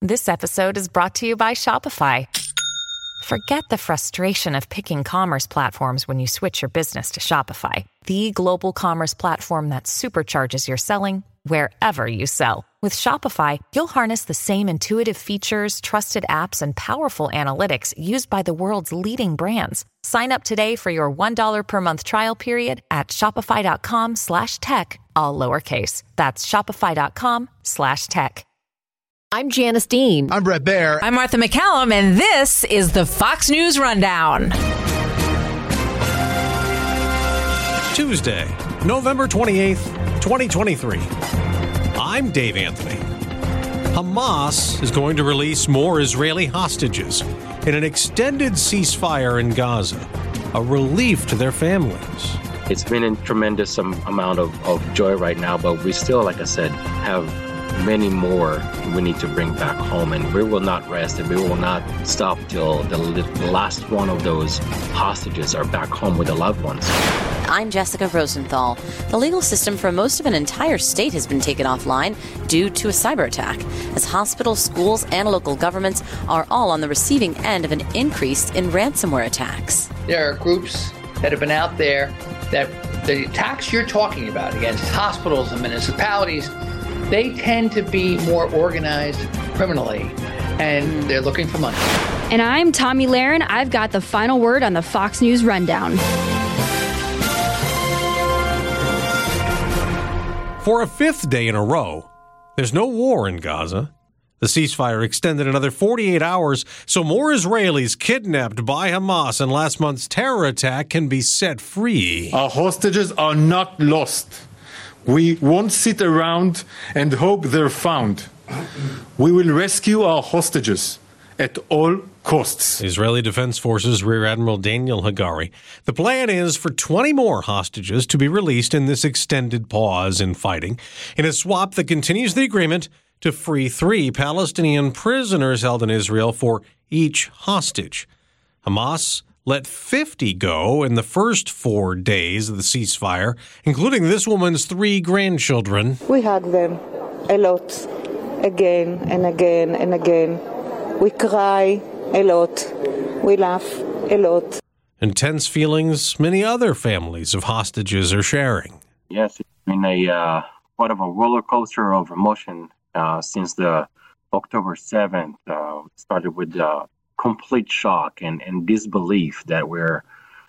This episode is brought to you by Shopify. Forget the frustration of picking commerce platforms when you switch your business to Shopify, the global commerce platform that supercharges your selling wherever you sell. With Shopify, you'll harness the same intuitive features, trusted apps, and powerful analytics used by the world's leading brands. Sign up today for your $1 per month trial period at shopify.com/tech, all lowercase. That's shopify.com/tech. I'm Janice Dean. I'm Brett Baer. I'm Martha McCallum, and this is the Fox News Rundown. Tuesday, November 28th, 2023. I'm Dave Anthony. Hamas is going to release more Israeli hostages in an extended ceasefire in Gaza, a relief to their families. It's been a tremendous amount of joy right now, but we still, like I said, have many more we need to bring back home, and we will not rest and we will not stop till the last one of those hostages are back home with their loved ones. I'm Jessica Rosenthal. The legal system for most of an entire state has been taken offline due to a cyber attack, as hospitals, schools, and local governments are all on the receiving end of an increase in ransomware attacks. There are groups that have been out there that the attacks you're talking about against hospitals and municipalities, they tend to be more organized criminally, and they're looking for money. And I'm Tommy Lahren. I've got the final word on the Fox News Rundown. For a fifth day in a row, there's no war in Gaza. The ceasefire extended another 48 hours, so more Israelis kidnapped by Hamas in last month's terror attack can be set free. Our hostages are not lost. We won't sit around and hope they're found. We will rescue our hostages at all costs. Israeli Defense Forces Rear Admiral Daniel Hagari. The plan is for 20 more hostages to be released in this extended pause in fighting, in a swap that continues the agreement to free 3 Palestinian prisoners held in Israel for each hostage. Hamas let 50 go in the first 4 days of the ceasefire, including this woman's 3 grandchildren. We hug them a lot, again and again and again. We cry a lot. We laugh a lot. Intense feelings many other families of hostages are sharing. Yes, it's been quite of a roller coaster of emotion since the October 7th. Started with complete shock and disbelief that we're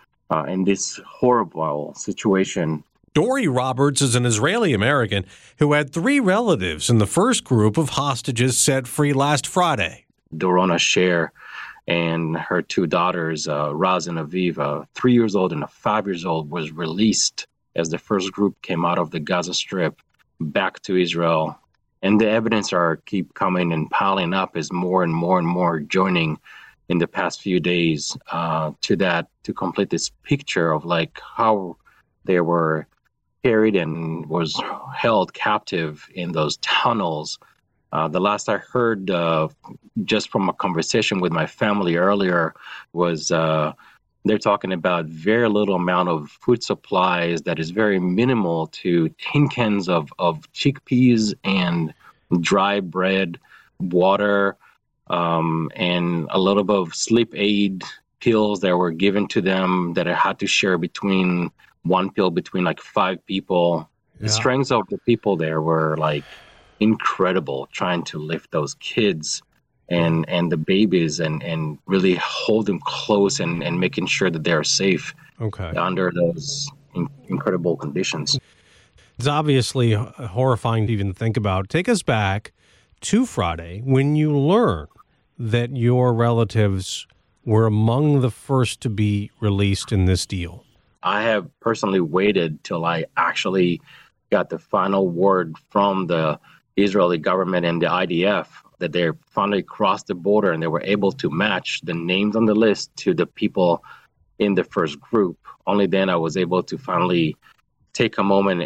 in this horrible situation. Dory Roberts is an Israeli-American who had 3 relatives in the first group of hostages set free last Friday. Dorona Sher and her 2 daughters, Raz and Aviv, 3 years old and a 5 years old, was released as the first group came out of the Gaza Strip back to Israel. And the evidence keep coming and piling up as more and more and more joining in the past few days to complete this picture of like how they were carried and was held captive in those tunnels. The last I heard just from a conversation with my family earlier was they're talking about very little amount of food supplies that is very minimal to tin cans of chickpeas and dry bread, water, and a little bit of sleep aid pills that were given to them that I had to share between one pill between like 5 people. Yeah. The strengths of the people there were like incredible, trying to lift those kids and the babies and really hold them close and making sure that they're safe under those incredible conditions. It's obviously horrifying to even think about. Take us back to Friday when you learned that your relatives were among the first to be released in this deal. I have personally waited till I actually got the final word from the Israeli government and the IDF that they finally crossed the border and they were able to match the names on the list to the people in the first group. Only then I was able to finally take a moment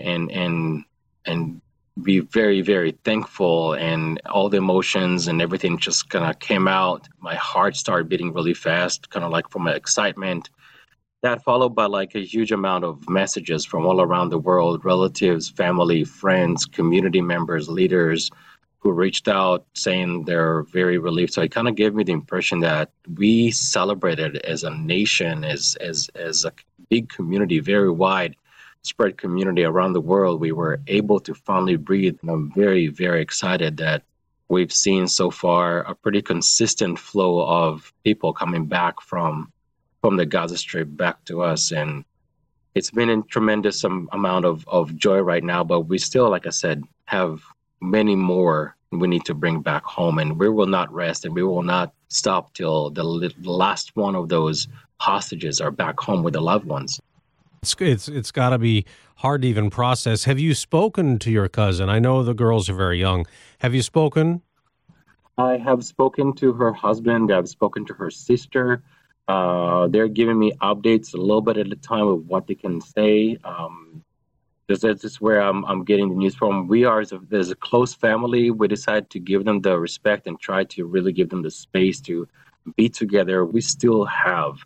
and be very, very thankful, and all the emotions and everything just kind of came out. My heart started beating really fast, kind of like from excitement. That followed by like a huge amount of messages from all around the world, relatives, family, friends, community members, leaders, who reached out saying they're very relieved. So it kind of gave me the impression that we celebrated as a nation, as a big community, very wide spread community around the world. We were able to finally breathe. And I'm very, very excited that we've seen so far a pretty consistent flow of people coming back from the Gaza Strip back to us. And it's been a tremendous amount of joy right now, but we still, like I said, have many more we need to bring back home, and we will not rest and we will not stop till the last one of those hostages are back home with the loved ones. It's got to be hard to even process. Have you spoken to your cousin? I know the girls are very young. Have you spoken? I have spoken to her husband. I've spoken to her sister. They're giving me updates a little bit at a time of what they can say. This is where I'm getting the news from. There's a close family. We decided to give them the respect and try to really give them the space to be together. We still have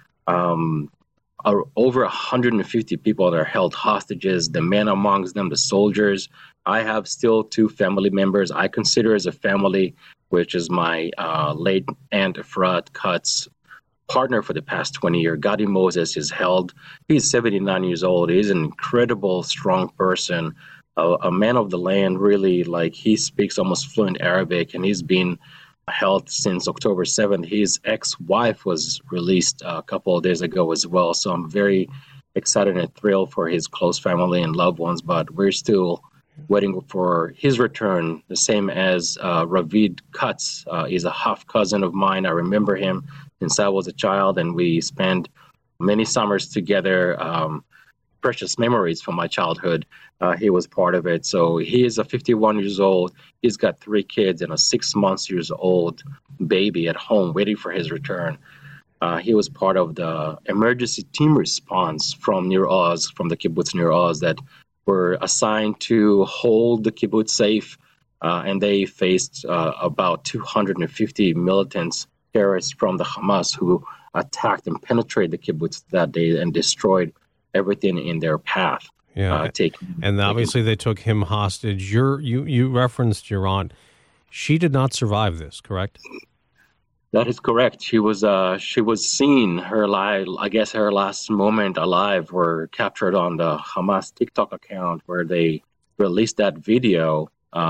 over 150 people that are held hostages, the men amongst them, the soldiers. I have still 2 family members I consider as a family, which is my late aunt Efrat Cuts partner for the past 20 years. Gadi Moses is held. He's 79 years old. He's an incredible, strong person, a man of the land, really. Like, he speaks almost fluent Arabic, and he's been held since October 7th. His ex-wife was released a couple of days ago as well. So I'm very excited and thrilled for his close family and loved ones, but we're still waiting for his return, the same as Ravid Cuts. He's a half cousin of mine. I remember him since I was a child, and we spent many summers together, precious memories from my childhood. He was part of it. So he is a 51 years old. He's got 3 kids and a 6 months old baby at home waiting for his return. He was part of the emergency team response from Nir Oz, from the kibbutz Nir Oz, that were assigned to hold the kibbutz safe, and they faced about 250 militants, terrorists from the Hamas, who attacked and penetrated the kibbutz that day and destroyed everything in their path. Yeah, and obviously they took him hostage. You referenced your aunt. She did not survive this, correct? That is correct. She was seen, her last moment alive were captured on the Hamas TikTok account, where they released that video,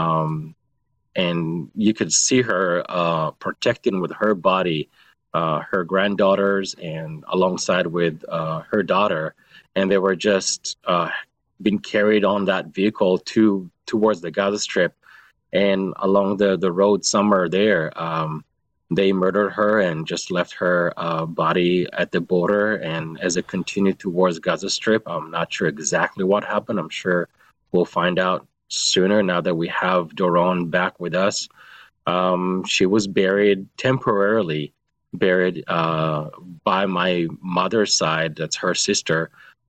and you could see her protecting with her body her granddaughters and alongside with her daughter, and they were just being carried on that vehicle towards the Gaza Strip, and along the road somewhere there. They murdered her and just left her body at the border. And as it continued towards Gaza Strip, I'm not sure exactly what happened. I'm sure we'll find out sooner now that we have Doron back with us. She was temporarily buried by my mother's side, that's her sister,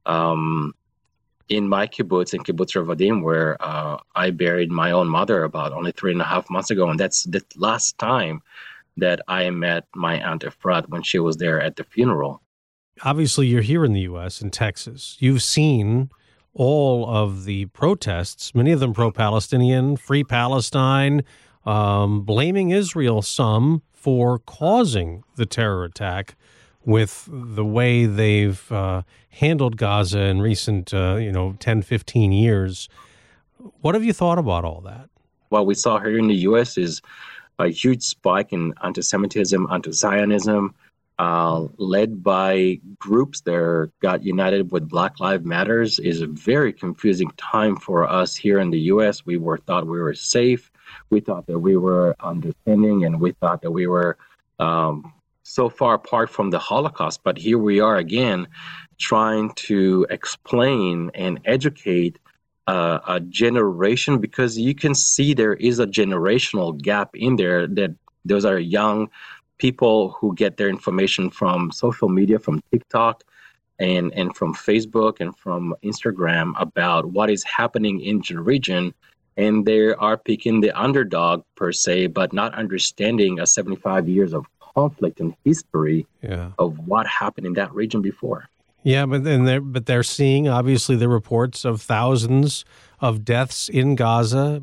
in my kibbutz, in Kibbutz Revadim, where I buried my own mother about only 3.5 months ago. And that's the last time that I met my Aunt Efrat, when she was there at the funeral. Obviously, you're here in the U.S., in Texas. You've seen all of the protests, many of them pro-Palestinian, Free Palestine, blaming Israel, some for causing the terror attack with the way they've handled Gaza in recent 10, 15 years. What have you thought about all that? What we saw here in the U.S. is a huge spike in anti-Semitism, anti-Zionism, led by groups that got united with Black Lives Matters. Is a very confusing time for us here in the U.S. We thought we were safe. We thought that we were understanding, and we thought that we were so far apart from the Holocaust. But here we are again, trying to explain and educate a generation, because you can see there is a generational gap in there, that those are young people who get their information from social media, from TikTok and from Facebook and from Instagram about what is happening in the region. And they are picking the underdog per se, but not understanding 75 years of conflict and history of what happened in that region before. Yeah, but they're seeing, obviously, the reports of thousands of deaths in Gaza,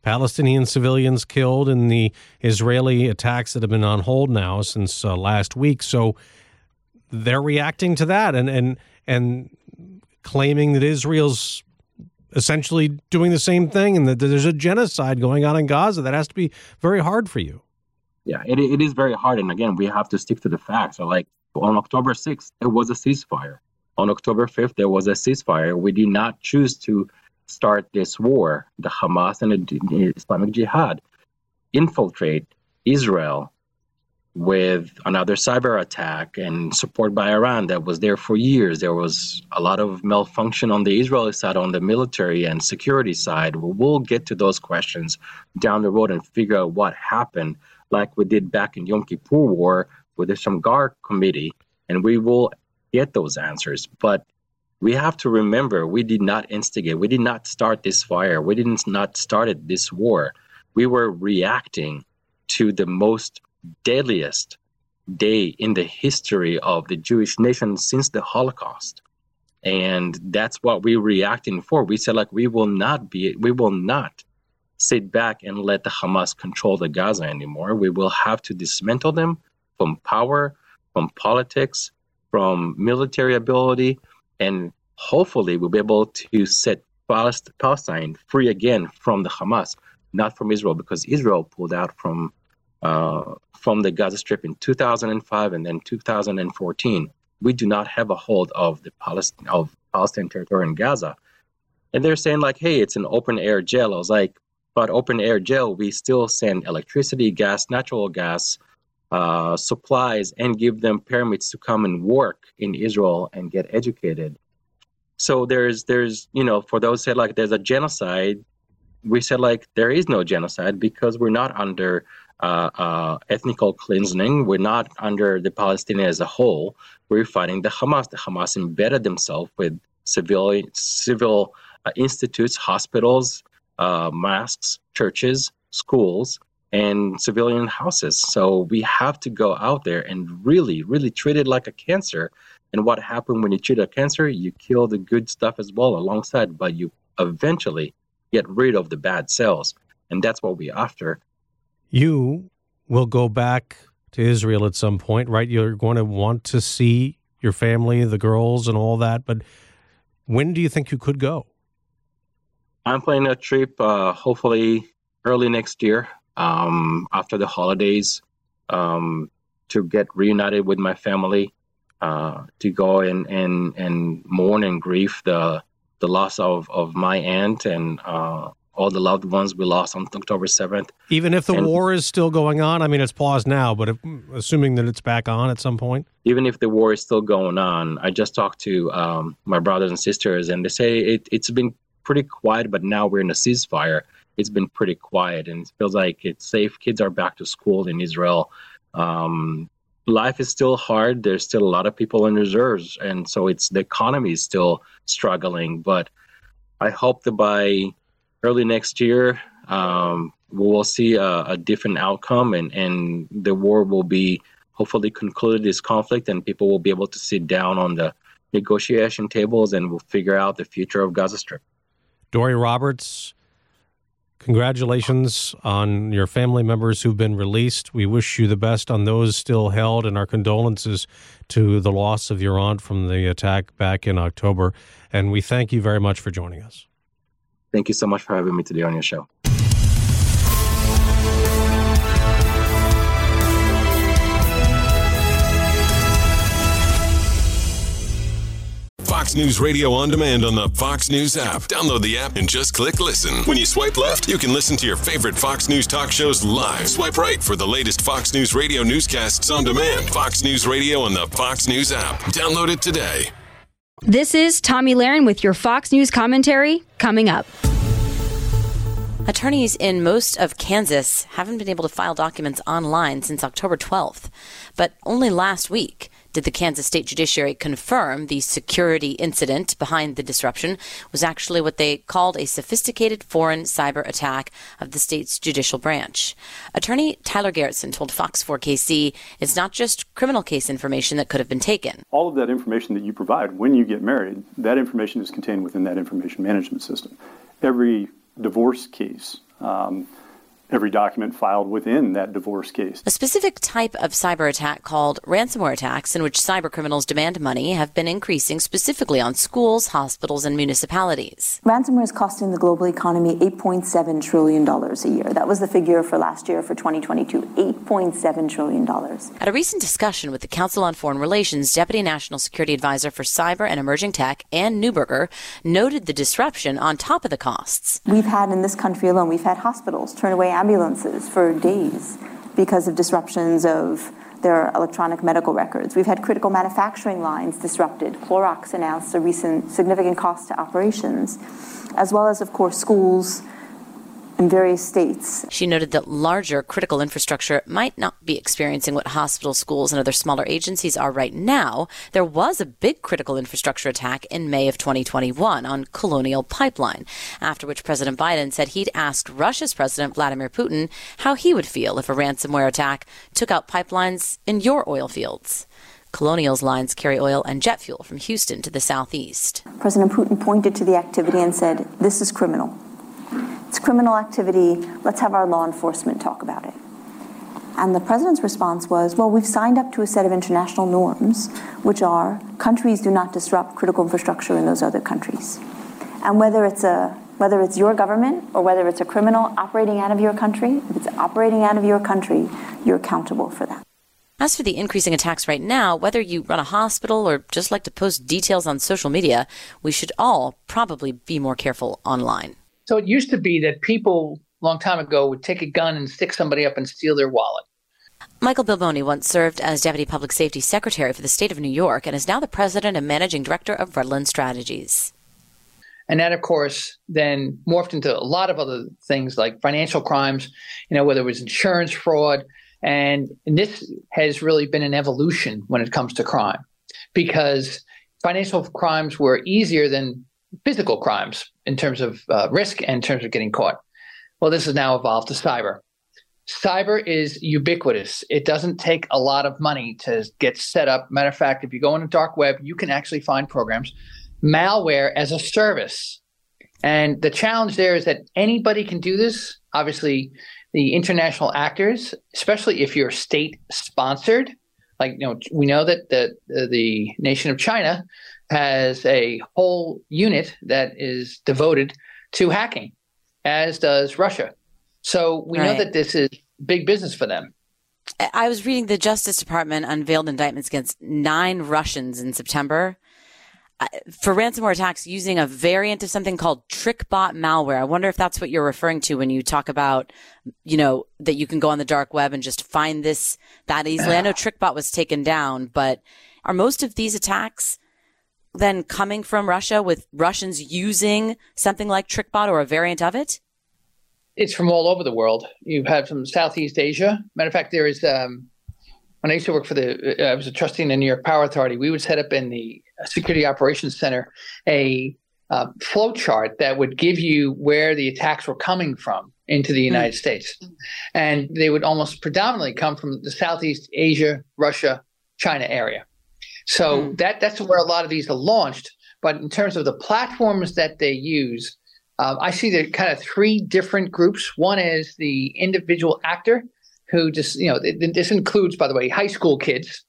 Palestinian civilians killed in the Israeli attacks that have been on hold now since last week. So they're reacting to that and claiming that Israel's essentially doing the same thing and that there's a genocide going on in Gaza. That has to be very hard for you. Yeah, it is very hard. And again, we have to stick to the facts. So like on October 6th, there was a ceasefire. On October 5th, there was a ceasefire. We did not choose to start this war. The Hamas and the Islamic Jihad infiltrate Israel with another cyber attack and support by Iran that was there for years. There was a lot of malfunction on the Israeli side, on the military and security side. We'll get to those questions down the road and figure out what happened, like we did back in Yom Kippur War with the Shamgar Committee, and we will get those answers. But we have to remember, we did not instigate. We did not start this fire. We did not started this war. We were reacting to the most deadliest day in the history of the Jewish nation since the Holocaust. And that's what we're reacting for. We said, like, we will not sit back and let the Hamas control the Gaza anymore. We will have to dismantle them from power, from politics, from military ability, and hopefully we'll be able to set Palestine free again from the Hamas, not from Israel, because Israel pulled out from the Gaza Strip in 2005 and then 2014. We do not have a hold of the Palestinian territory in Gaza. And they're saying like, hey, it's an open air jail. I was like, but open air jail, we still send electricity, gas, natural gas, supplies, and give them permits to come and work in Israel and get educated. So there's for those who said like there's a genocide, we said like there is no genocide because we're not under ethnical cleansing. We're not under the Palestinians as a whole. We're fighting the Hamas. The Hamas embedded themselves with civil institutes, hospitals, mosques, churches, schools, and civilian houses. So we have to go out there and really, really treat it like a cancer. And what happened when you treat a cancer, you kill the good stuff as well alongside, but you eventually get rid of the bad cells. And that's what we're after. You will go back to Israel at some point, right? You're going to want to see your family, the girls and all that. But when do you think you could go? I'm planning a trip, hopefully early next year, after the holidays, to get reunited with my family, to go and mourn and grieve the loss of my aunt and all the loved ones we lost on October 7th. Even if the war is still going on? I mean, it's paused now, but assuming that it's back on at some point? Even if the war is still going on, I just talked to my brothers and sisters, and they say it's been pretty quiet, but now we're in a ceasefire. It's been pretty quiet, and it feels like it's safe. Kids are back to school in Israel. Life is still hard. There's still a lot of people in reserves, and so the economy is still struggling. But I hope that by early next year, we will see a different outcome, and the war will be hopefully concluded, this conflict, and people will be able to sit down on the negotiation tables, and we'll figure out the future of Gaza Strip. Dori Roberts, congratulations on your family members who've been released. We wish you the best on those still held, and our condolences to the loss of your aunt from the attack back in October. And we thank you very much for joining us. Thank you so much for having me today on your show. Fox News Radio on demand on the Fox News app. Download the app and just click listen. When you swipe left, you can listen to your favorite Fox News talk shows live. Swipe right for the latest Fox News Radio newscasts on demand. Fox News Radio on the Fox News app. Download it today. This is Tomi Lahren with your Fox News commentary coming up. Attorneys in most of Kansas haven't been able to file documents online since October 12th. But only last week did the Kansas State Judiciary confirm the security incident behind the disruption was actually what they called a sophisticated foreign cyber attack of the state's judicial branch. Attorney Tyler Garretson told Fox 4 KC it's not just criminal case information that could have been taken. All of that information that you provide when you get married, that information is contained within that information management system. Every divorce case every document filed within that divorce case. A specific type of cyber attack called ransomware attacks, in which cyber criminals demand money, have been increasing specifically on schools, hospitals, and municipalities. Ransomware is costing the global economy $8.7 trillion a year. That was the figure for last year, for 2022, $8.7 trillion. At a recent discussion with the Council on Foreign Relations, Deputy National Security Advisor for Cyber and Emerging Tech, Ann Neuberger, noted the disruption on top of the costs. We've had, in this country alone, we've had hospitals turn away ambulances for days because of disruptions of their electronic medical records. We've had critical manufacturing lines disrupted. Clorox announced a recent significant cost to operations, as well as, of course, schools in various states. She noted that larger critical infrastructure might not be experiencing what hospitals, schools, and other smaller agencies are right now. There was a big critical infrastructure attack in May of 2021 on Colonial Pipeline, after which President Biden said he'd asked Russia's President Vladimir Putin how he would feel if a ransomware attack took out pipelines in your oil fields. Colonial's lines carry oil and jet fuel from Houston to the southeast. President Putin pointed to the activity and said, "This is criminal. It's criminal activity. Let's have our law enforcement talk about it." And the president's response was, well, we've signed up to a set of international norms, which are countries do not disrupt critical infrastructure in those other countries. And whether it's your government or whether it's a criminal operating out of your country, if it's operating out of your country, you're accountable for that. As for the increasing attacks right now, whether you run a hospital or just like to post details on social media, we should all probably be more careful online. So it used to be that people a long time ago would take a gun and stick somebody up and steal their wallet. Michael Bilboni once served as Deputy Public Safety Secretary for the state of New York and is now the President and Managing Director of Redland Strategies. And that, of course, then morphed into a lot of other things like financial crimes, whether it was insurance fraud. And this has really been an evolution when it comes to crime, because financial crimes were easier than physical crimes in terms of risk and in terms of getting caught. Well, this has now evolved to cyber. Cyber is ubiquitous. It doesn't take a lot of money to get set up. Matter of fact, if you go on the dark web, you can actually find programs, malware as a service. And the challenge there is that anybody can do this. Obviously, the international actors, especially if you're state sponsored, we know that the nation of China has a whole unit that is devoted to hacking, as does Russia. So we know that this is big business for them. I was reading the Justice Department unveiled indictments against 9 Russians in September for ransomware attacks using a variant of something called TrickBot malware. I wonder if that's what you're referring to when you talk about, that you can go on the dark web and just find this that easily. I know TrickBot was taken down, but are most of these attacks then coming from Russia, with Russians using something like TrickBot or a variant of it? It's from all over the world. You have from Southeast Asia. Matter of fact, there is, when I used to work for I was a trustee in the New York Power Authority, we would set up in the Security Operations Center a flow chart that would give you where the attacks were coming from into the United States. And they would almost predominantly come from the Southeast Asia, Russia, China area. So that's where a lot of these are launched. But in terms of the platforms that they use, I see there kind of 3 different groups. One is the individual actor who just, this includes, by the way, high school kids,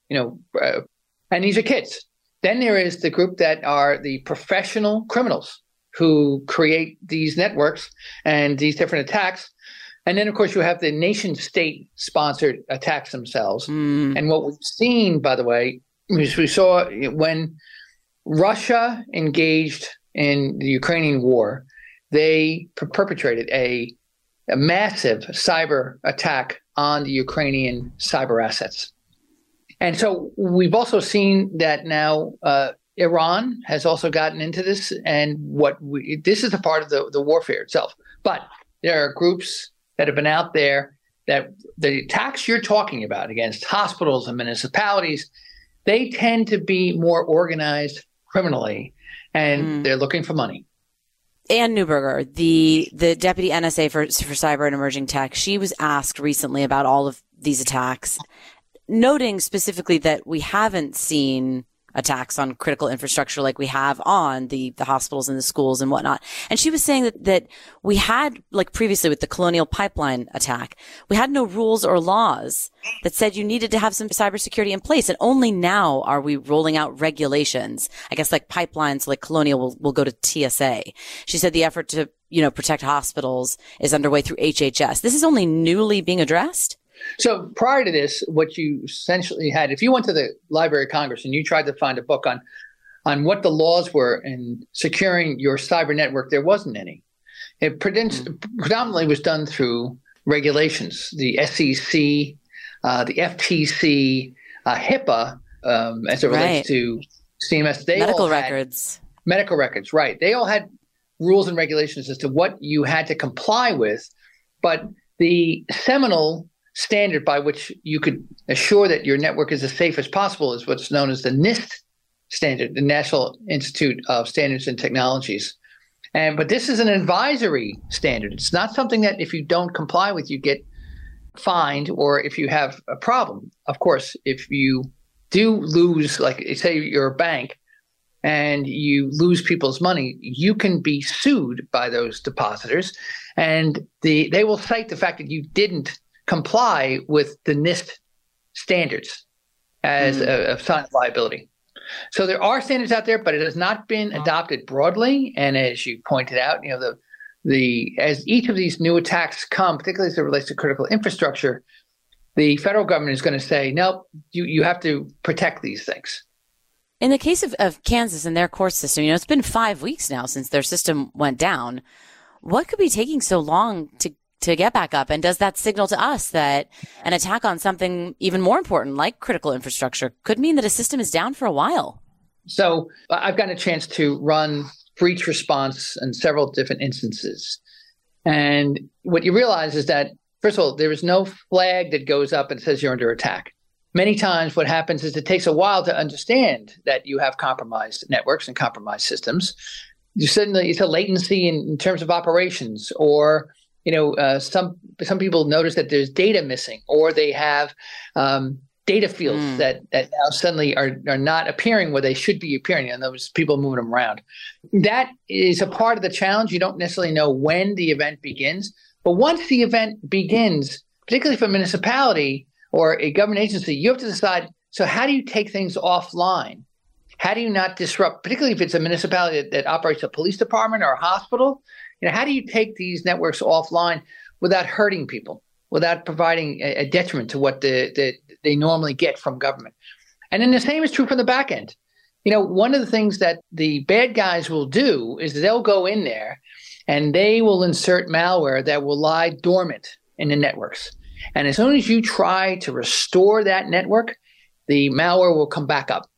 and these are kids. Then there is the group that are the professional criminals who create these networks and these different attacks. And then, of course, you have the nation state sponsored attacks themselves. And what we've seen, by the way, is we saw when Russia engaged in the Ukrainian war, they perpetrated a massive cyber attack on the Ukrainian cyber assets. And so we've also seen that now Iran has also gotten into this, and this is a part of the warfare itself. But there are groups that have been out there that the attacks you're talking about against hospitals and municipalities, they tend to be more organized criminally, and they're looking for money. Ann Neuberger, the deputy NSA for cyber and emerging tech, she was asked recently about all of these attacks, noting specifically that we haven't seen attacks on critical infrastructure like we have on the hospitals and the schools and whatnot. And she was saying that we had, like previously with the Colonial Pipeline attack, we had no rules or laws that said you needed to have some cybersecurity in place. And only now are we rolling out regulations. I guess like pipelines like Colonial will go to TSA. She said the effort to, protect hospitals is underway through HHS. This is only newly being addressed? So prior to this, what you essentially had, if you went to the Library of Congress and you tried to find a book on what the laws were in securing your cyber network, there wasn't any. It predominantly was done through regulations, the SEC, the FTC, HIPAA, as it relates to CMS. Medical records. Medical records, right. They all had rules and regulations as to what you had to comply with, but the seminal standard by which you could assure that your network is as safe as possible is what's known as the NIST standard, the National Institute of Standards and Technologies. But this is an advisory standard. It's not something that if you don't comply with, you get fined or if you have a problem. Of course, if you do lose, like say you're a bank and you lose people's money, you can be sued by those depositors. And they will cite the fact that you didn't comply with the NIST standards as a sign of liability. So there are standards out there, but it has not been adopted broadly. And as you pointed out, as each of these new attacks come, particularly as it relates to critical infrastructure, the federal government is going to say, nope, you have to protect these things. In the case of Kansas and their court system, it's been 5 weeks now since their system went down. What could be taking so long to get back up? And does that signal to us that an attack on something even more important like critical infrastructure could mean that a system is down for a while? So I've gotten a chance to run breach response in several different instances. And what you realize is that, first of all, there is no flag that goes up and says you're under attack. Many times what happens is it takes a while to understand that you have compromised networks and compromised systems. Suddenly it's a latency in terms of operations, or some people notice that there's data missing, or they have data fields that now suddenly are not appearing where they should be appearing, and those people moving them around. That is a part of the challenge. You don't necessarily know when the event begins, but once the event begins, particularly for a municipality or a government agency, you have to decide, so how do you take things offline? How do you not disrupt, particularly if it's a municipality that operates a police department or a hospital? How do you take these networks offline without hurting people, without providing a detriment to what they normally get from government? And then the same is true for the back end. One of the things that the bad guys will do is they'll go in there and they will insert malware that will lie dormant in the networks. And as soon as you try to restore that network, the malware will come back up.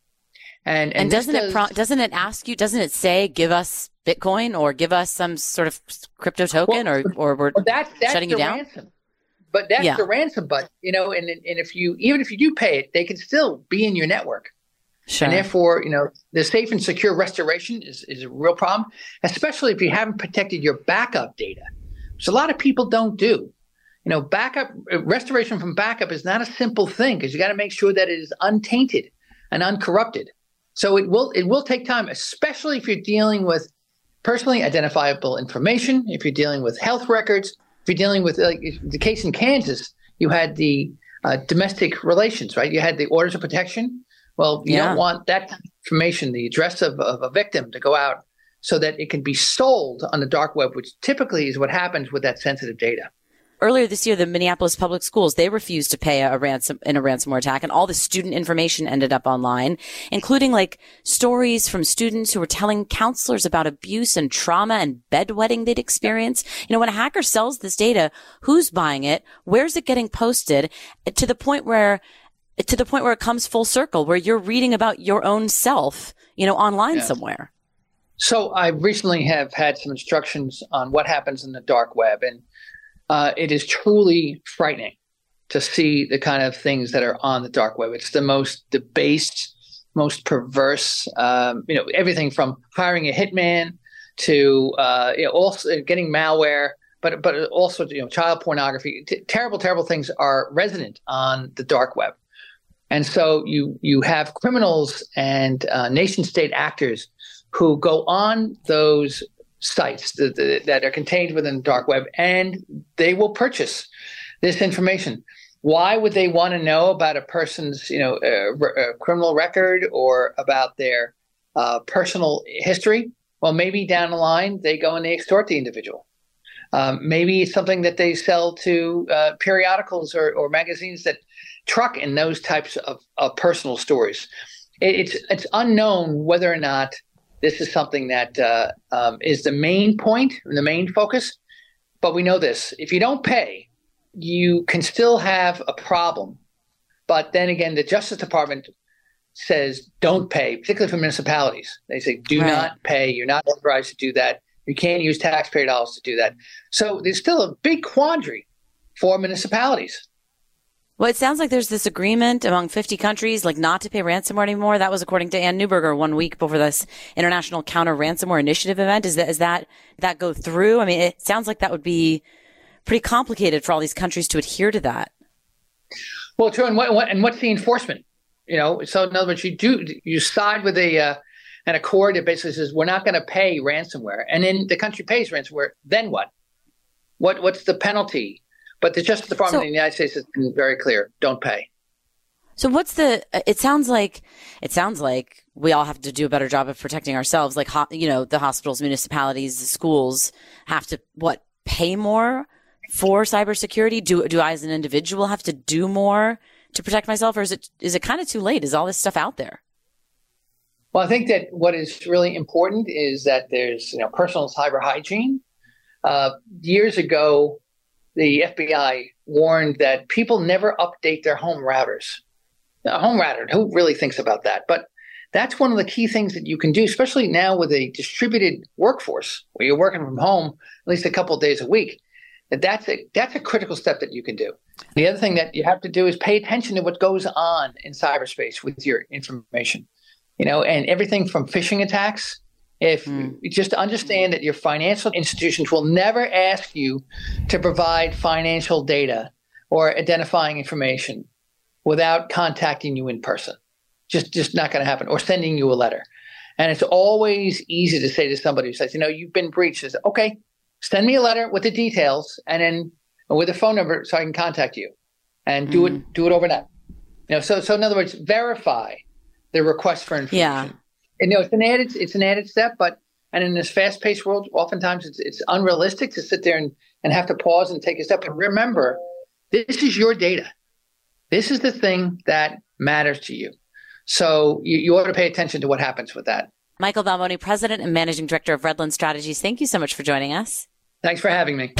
And doesn't it ask you, doesn't it say, give us Bitcoin or give us some sort of crypto token or we're that's shutting you down? Ransom. But that's the ransom. But, and if you do pay it, they can still be in your network. Sure. And therefore, the safe and secure restoration is a real problem, especially if you haven't protected your backup data, which a lot of people don't do. Backup restoration from backup is not a simple thing because you got to make sure that it is untainted and uncorrupted. So it will take time, especially if you're dealing with personally identifiable information, if you're dealing with health records, if you're dealing with, like the case in Kansas, you had the domestic relations, right? You had the orders of protection. Well, you don't want that kind of information, the address of a victim, to go out so that it can be sold on the dark web, which typically is what happens with that sensitive data. Earlier this year, the Minneapolis Public Schools, they refused to pay a ransom in a ransomware attack, and all the student information ended up online, including like stories from students who were telling counselors about abuse and trauma and bedwetting they'd experienced. When a hacker sells this data, who's buying it? Where's it getting posted? To the point where it comes full circle, where you're reading about your own self, online somewhere. So I recently have had some instructions on what happens in the dark web, and it is truly frightening to see the kind of things that are on the dark web. It's the most debased, most perverse, everything from hiring a hitman to also getting malware, but also child pornography. Terrible, terrible things are resident on the dark web. And so you have criminals and nation-state actors who go on those sites that are contained within the dark web, and they will purchase this information. Why would they want to know about a person's, criminal record or about their personal history? Well, maybe down the line they go and they extort the individual. Maybe it's something that they sell to periodicals or magazines that truck in those types of personal stories. It's unknown whether or not this is something that is the main point and the main focus. But we know this: if you don't pay, you can still have a problem. But then again, the Justice Department says don't pay, particularly for municipalities. They say do not pay. You're not authorized to do that. You can't use taxpayer dollars to do that. So there's still a big quandary for municipalities. Well, it sounds like there's this agreement among 50 countries, like not to pay ransomware anymore. That was according to Ann Neuberger 1 week before this International Counter Ransomware Initiative event. Is that go through? I mean, it sounds like that would be pretty complicated for all these countries to adhere to that. Well, true. And what's the enforcement? So in other words, you side with an accord that basically says we're not going to pay ransomware, and then the country pays ransomware. Then what? What's the penalty? But the Justice Department in the United States has been very clear: don't pay. So it sounds like we all have to do a better job of protecting ourselves. Like, the hospitals, municipalities, schools have to pay more for cybersecurity? Do I as an individual have to do more to protect myself, or is it kind of too late? Is all this stuff out there? Well, I think that what is really important is that there's personal cyber hygiene. Years ago, the FBI warned that people never update their home routers. Now, home router, who really thinks about that? But that's one of the key things that you can do, especially now with a distributed workforce where you're working from home at least a couple of days a week. That's a critical step that you can do. The other thing that you have to do is pay attention to what goes on in cyberspace with your information, and everything from phishing attacks. If just to understand that your financial institutions will never ask you to provide financial data or identifying information without contacting you in person. Just not going to happen, or sending you a letter. And it's always easy to say to somebody who says, you've been breached, says, okay, send me a letter with the details and then with a phone number so I can contact you, and do it overnight. So in other words, verify the request for information. Yeah. And it's an added step, and in this fast-paced world, oftentimes it's unrealistic to sit there and have to pause and take a step. But remember, this is your data. This is the thing that matters to you. So you ought to pay attention to what happens with that. Michael Balboni, President and Managing Director of Redland Strategies, thank you so much for joining us. Thanks for having me.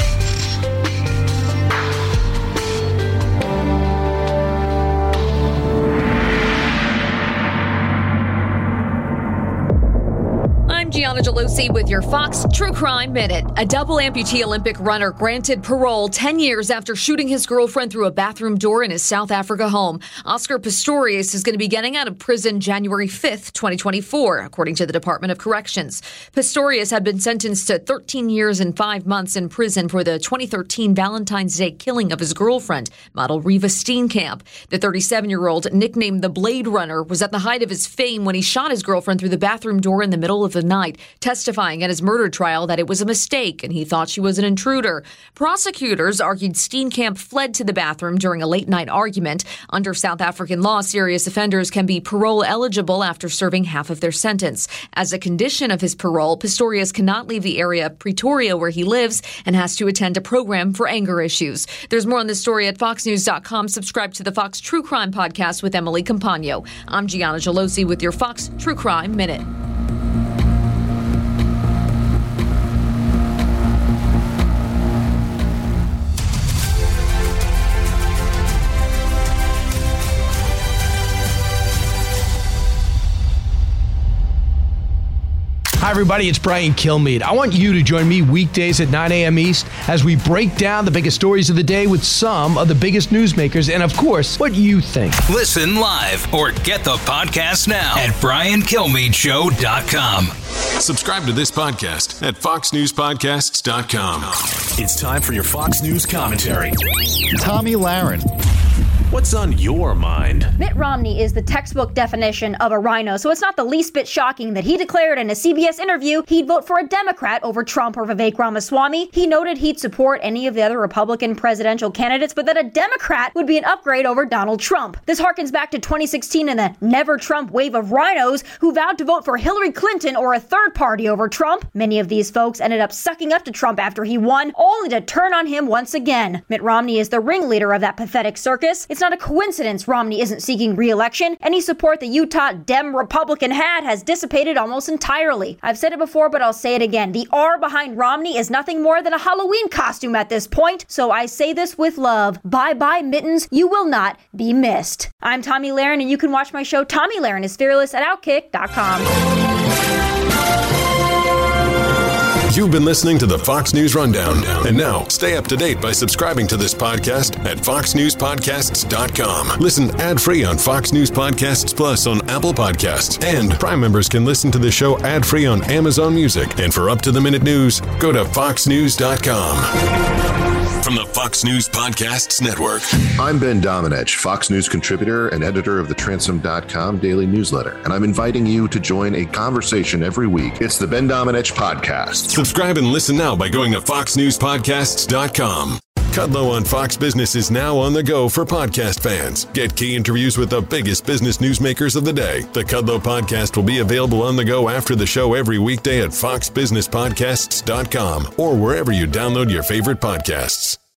Gianna Gelosi with your Fox True Crime Minute. A double amputee Olympic runner granted parole 10 years after shooting his girlfriend through a bathroom door in his South Africa home. Oscar Pistorius is going to be getting out of prison January 5th, 2024, according to the Department of Corrections. Pistorius had been sentenced to 13 years and 5 months in prison for the 2013 Valentine's Day killing of his girlfriend, model Reva Steenkamp. The 37-year-old, nicknamed the Blade Runner, was at the height of his fame when he shot his girlfriend through the bathroom door in the middle of the night, testifying at his murder trial that it was a mistake and he thought she was an intruder. Prosecutors argued Steenkamp fled to the bathroom during a late-night argument. Under South African law, serious offenders can be parole eligible after serving half of their sentence. As a condition of his parole, Pistorius cannot leave the area of Pretoria where he lives and has to attend a program for anger issues. There's more on this story at foxnews.com. Subscribe to the Fox True Crime Podcast with Emily Campagno. I'm Gianna Gelosi with your Fox True Crime Minute. Hi, everybody. It's Brian Kilmeade. I want you to join me weekdays at 9 a.m. East as we break down the biggest stories of the day with some of the biggest newsmakers and, of course, what you think. Listen live or get the podcast now at BrianKilmeadShow.com. Subscribe to this podcast at FoxNewsPodcasts.com. It's time for your Fox News commentary. Tomi Lahren What's on your mind? Mitt Romney is the textbook definition of a rhino, so it's not the least bit shocking that he declared in a CBS interview he'd vote for a Democrat over Trump or Vivek Ramaswamy. He noted he'd support any of the other Republican presidential candidates, but that a Democrat would be an upgrade over Donald Trump. This harkens back to 2016 and the Never Trump wave of rhinos who vowed to vote for Hillary Clinton or a third party over Trump. Many of these folks ended up sucking up to Trump after he won, only to turn on him once again. Mitt Romney is the ringleader of that pathetic circus. It's not a coincidence Romney isn't seeking re-election. Any support the Utah Dem Republican had has dissipated almost entirely. I've said it before, but I'll say it again. The R behind Romney is nothing more than a Halloween costume at this point, so I say this with love. Bye-bye, Mittens. You will not be missed. I'm Tomi Lahren, and you can watch my show Tomi Lahren is Fearless at Outkick.com. You've been listening to the Fox News Rundown. And now, stay up to date by subscribing to this podcast at foxnewspodcasts.com. Listen ad-free on Fox News Podcasts Plus on Apple Podcasts. And Prime members can listen to the show ad-free on Amazon Music. And for up-to-the-minute news, go to foxnews.com. From the Fox News Podcasts Network. I'm Ben Domenech, Fox News contributor and editor of the Transom.com daily newsletter, and I'm inviting you to join a conversation every week. It's the Ben Domenech Podcast. Subscribe and listen now by going to foxnewspodcasts.com. Kudlow on Fox Business is now on the go for podcast fans. Get key interviews with the biggest business newsmakers of the day. The Kudlow Podcast will be available on the go after the show every weekday at foxbusinesspodcasts.com or wherever you download your favorite podcasts.